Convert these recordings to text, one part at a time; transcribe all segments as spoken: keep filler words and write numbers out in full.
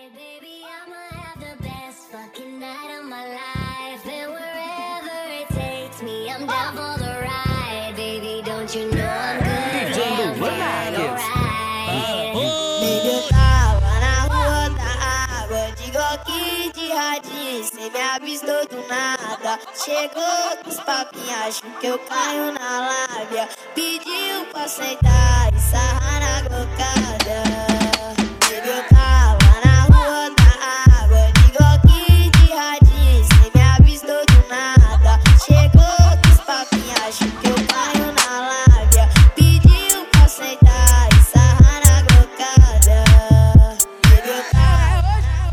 Cê me avistou do nada. Chegou com os papinhos, acho que eu caio na lábia. Pediu pra sentar e sarrar na gocada. Baby, eu tava na rua da água, digo aqui de radinho. Cê me avistou do nada. Chegou com os papinhos, acho que eu caio na lábia. Pediu pra sentar e sarrar na gocada. Baby, eu tava...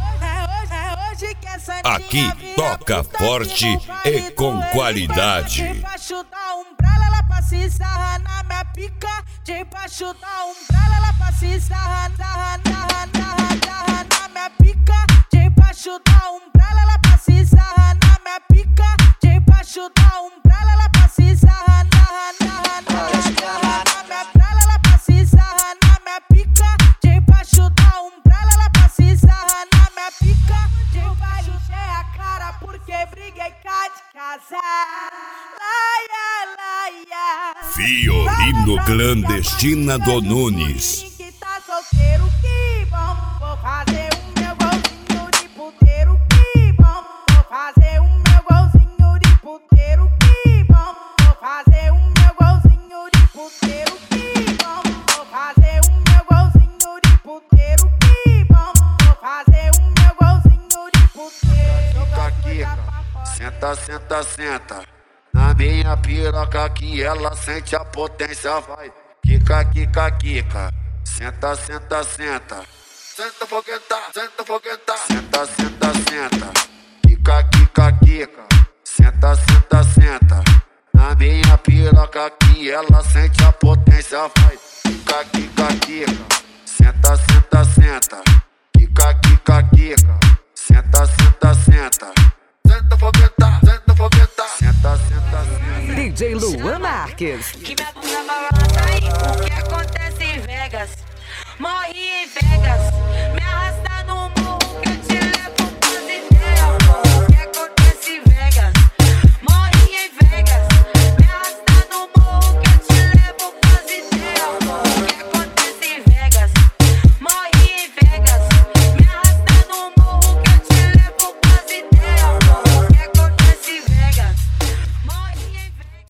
Aqui toca forte e com qualidade. Debaixo da umbrella ela passa e sarra na minha pica. Debaixo da umbrella ela passa e sarra, sarra, sarra, sarra, sarra na minha pica. Debaixo da umbrella ela passa e sarra na minha pica. Debaixo da umbrella ela passa e sarra, sarra, sarra, sarra na minha umbrella ela passa e sarra na minha pica. Debaixo da umbrella ela passa e sarra na minha pica. Debaixo é a cara porque briguei cá de casa. Laia, laia. Violino clandestina do Nunes. Que tá solteiro, que bom. Vou fazer o meu golzinho de puteiro, que bom. Vou fazer o meu golzinho de puteiro, que bom. Vou fazer o meu golzinho de puteiro, que bom. Vou fazer o meu golzinho de puteiro, que bom. Vou fazer o meu golzinho de puteiro. Kika, senta, senta, senta na minha piroca que ela sente a potência, vai. Kika, kika, kika, senta, senta, senta. Senta fogueta, senta fogueta. Senta, senta, senta. Kika, kika, kika, senta, senta, senta na minha piroca que ela sente a potência, vai. Kika, kika, kika, senta, senta, senta. Kika, kika, kika, senta, senta, senta. Senta fogueta, senta fogueta. Senta, senta, senta. D J Luan Marques.